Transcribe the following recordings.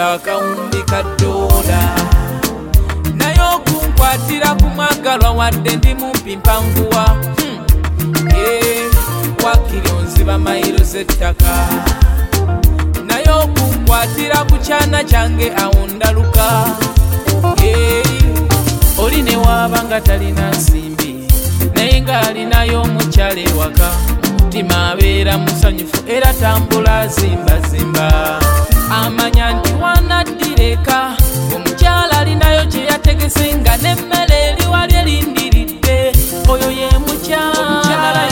simba akawumbi ka dola naye okunkwatira ku mwagalwa wadde ndi mumpi mpanguwa wakiri onziba mayiro z'ettaka naye okunkwatira ku kyana kyange awundaluka oli ne waaba nga talina nsimbi naye ng'alinayo omukyala ewaka mutima abeera musanyufu era tambula zimbazimba amanya nti wanaddireka omukyala alinayo kye yategese nga n'emmere eri wali erindiridde oyo ye mukyala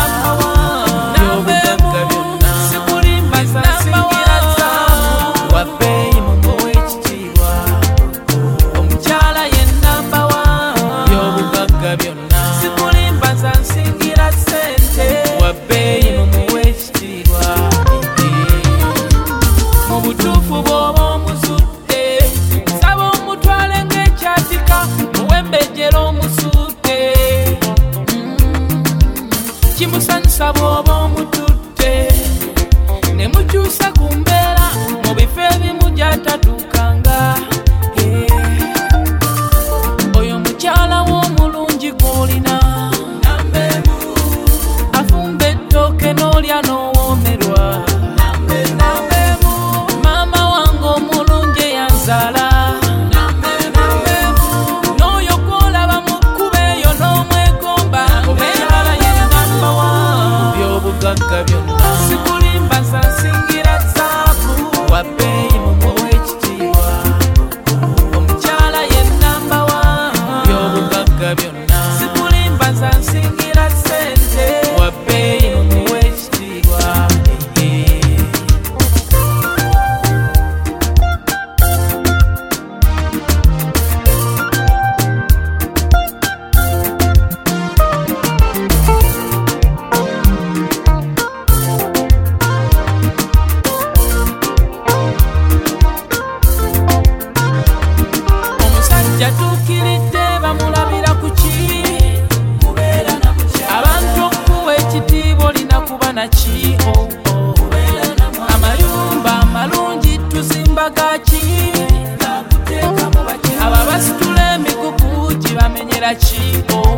kimusanyusa bw'oba omututte ne mukyusa ku mbeera mu bifo ebimu gy'atatuukanga oyo mukyala w'omulungi gw'olina afumba ettooke n'olya n'owoomerwa maama wange omulungi eyanzaala n'oyo gw'olaba mu kkuba eyo n'omwegomba byobugagga byonna sikulimba nsansingira zaabu wabbeeyi mumuwa ekitiibwa omukyala ye namba wa byobugagga byonna sikulimba nsansingira ssente wabbeeyi mumuwa ekitiibwa yatuukiridde bamulabira ku ki abantu okuwa ekitiibwa olina kuba naki amayumba amalungi tuzimba gaki abo abasitula emigugu gibamenyera ki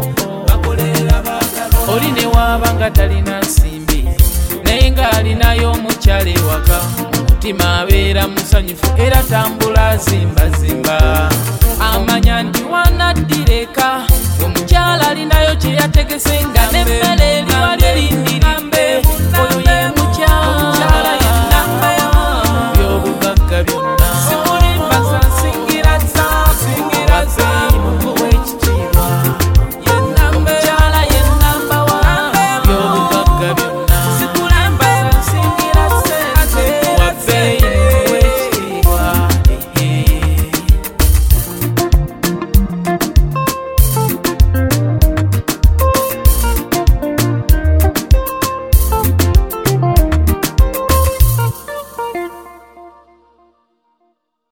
oli ne waaba nga talina nsimbi naye ng'alinayo omukyala ewaka mutima abeera musanyufu era tambula zimbazimba amanya nti wanaddireka omukyala alinayo kye yategese nga n'emmere